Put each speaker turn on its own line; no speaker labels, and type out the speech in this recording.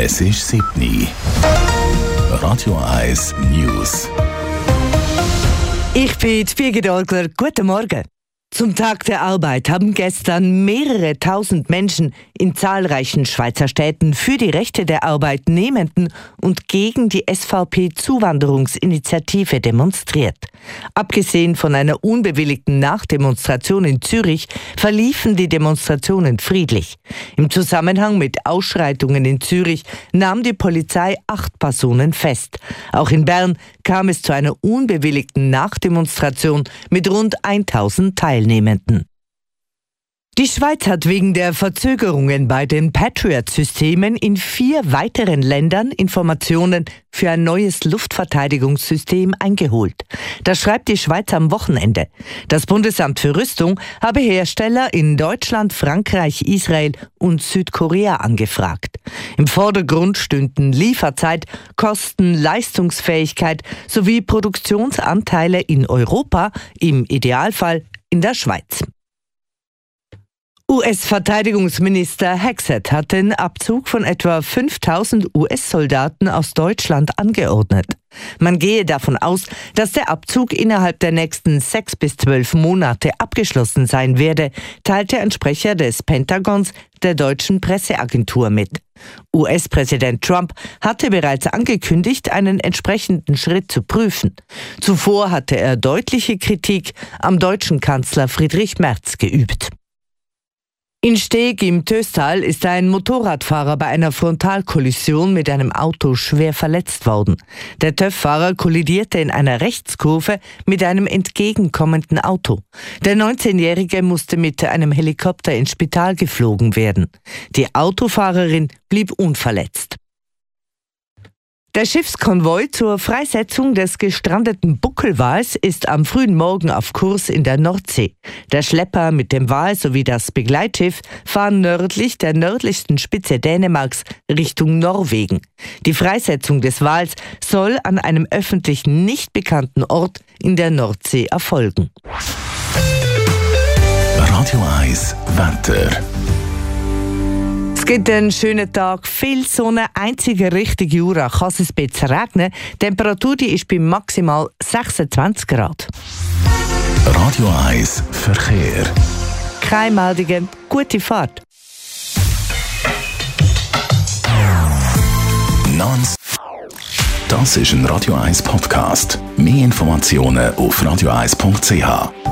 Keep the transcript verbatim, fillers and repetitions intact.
Es ist sieben Uhr. Radio eins News.
Ich bin Birgit Olgler. Guten Morgen. Zum Tag der Arbeit haben gestern mehrere tausend Menschen in zahlreichen Schweizer Städten für die Rechte der Arbeitnehmenden und gegen die S V P-Zuwanderungsinitiative demonstriert. Abgesehen von einer unbewilligten Nachdemonstration in Zürich verliefen die Demonstrationen friedlich. Im Zusammenhang mit Ausschreitungen in Zürich nahm die Polizei acht Personen fest. Auch in Bern kam es zu einer unbewilligten Nachdemonstration mit rund tausend Teilnehmenden. Die Schweiz hat wegen der Verzögerungen bei den Patriot-Systemen in vier weiteren Ländern Informationen für ein neues Luftverteidigungssystem eingeholt. Das schreibt die Schweiz am Wochenende. Das Bundesamt für Rüstung habe Hersteller in Deutschland, Frankreich, Israel und Südkorea angefragt. Im Vordergrund stünden Lieferzeit, Kosten, Leistungsfähigkeit sowie Produktionsanteile in Europa, im Idealfall in der Schweiz. U S-Verteidigungsminister Hexet hat den Abzug von etwa fünftausend U S-Soldaten aus Deutschland angeordnet. Man gehe davon aus, dass der Abzug innerhalb der nächsten sechs bis zwölf Monate abgeschlossen sein werde, teilte ein Sprecher des Pentagons der deutschen Presseagentur mit. U S-Präsident Trump hatte bereits angekündigt, einen entsprechenden Schritt zu prüfen. Zuvor hatte er deutliche Kritik am deutschen Kanzler Friedrich Merz geübt. In Steg im Töstal ist ein Motorradfahrer bei einer Frontalkollision mit einem Auto schwer verletzt worden. Der TÜV-Fahrer kollidierte in einer Rechtskurve mit einem entgegenkommenden Auto. Der neunzehnjährige musste mit einem Helikopter ins Spital geflogen werden. Die Autofahrerin blieb unverletzt. Der Schiffskonvoi zur Freisetzung des gestrandeten Buckelwals ist am frühen Morgen auf Kurs in der Nordsee. Der Schlepper mit dem Wal sowie das Begleitschiff fahren nördlich der nördlichsten Spitze Dänemarks Richtung Norwegen. Die Freisetzung des Wals soll an einem öffentlich nicht bekannten Ort in der Nordsee erfolgen.
Radio eins Wetter.
Es gibt einen schönen Tag, viel Sonne, einzige richtige Jura kann es ein bisschen regnen. Die Temperatur die ist bei maximal sechsundzwanzig Grad.
Radio eins Verkehr.
Keine Meldungen, gute Fahrt.
Nons. Das ist ein Radio eins Podcast. Mehr Informationen auf radio eins punkt c h.